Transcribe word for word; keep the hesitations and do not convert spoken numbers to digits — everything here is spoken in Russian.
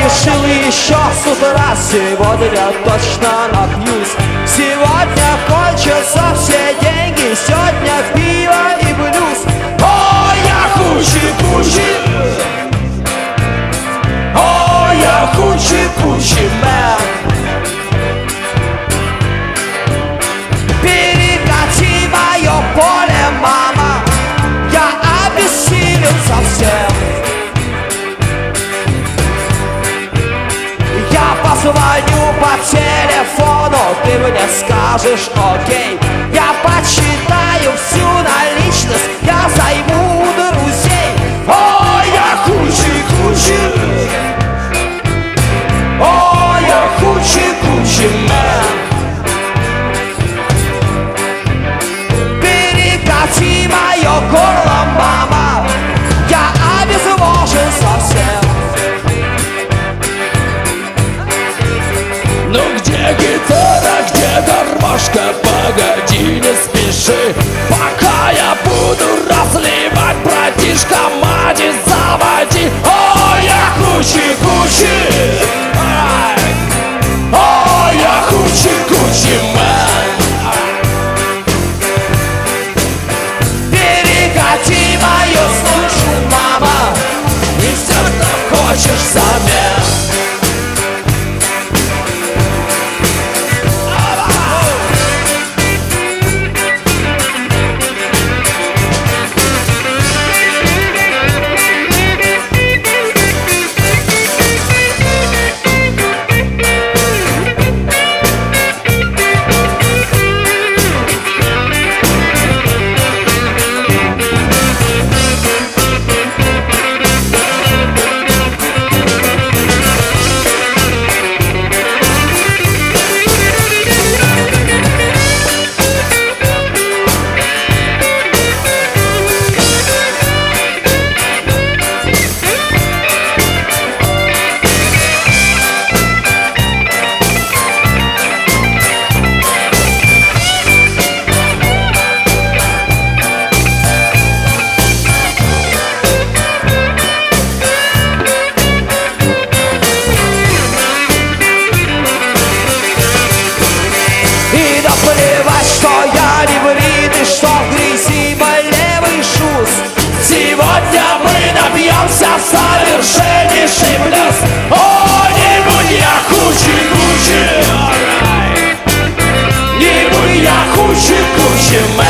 решил еще с утра, сегодня точно напьюсь. Сегодня кончатся все деньги, сегодня пиво и блюз. О, я хучи-кучи, о, я хучи-кучи мэн. Перекати мое поле, мама, я обессилен совсем. Я позвоню по телефону, ты мне скажешь окей. Я подсчитаю всю наличность, я займу друзей. О, я хучи-кучи, о, я хучи-кучи мэн. Перекати мое горло, мама, я обезвожен совсем. Ну где гитара, где гармошка, погоди, не спеши. Пока я буду разливать, братишка, мать заводи. О, я хучи-кучи, о, я хучи-кучи мэн. Перекати мою слышу, мама, И все, что хочешь взамен. Плевать, что я не брит и что в грязи мой левый шуз. Сегодня мы напьемся в совершеннейший блюз. О, не будь я хучи-кучи, не будь я хучи-кучи мэн.